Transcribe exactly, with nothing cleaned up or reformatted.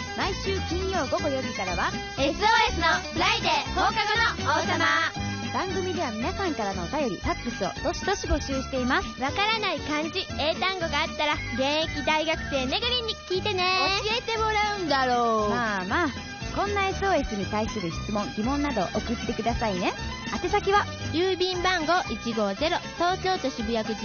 毎週金曜午後よじからはエスオーエス のフライデー放課後の王様。 番組では皆さんからのお便りファックスをどしどし募集しています。 わからない漢字英単語があったら現役大学生ねぐりんに聞いてね。教えてもらうんだろう。 まあまあ、こんな エスオーエス に対する質問疑問など送ってくださいね。宛先は郵便番号いちごゼロ東京都渋谷区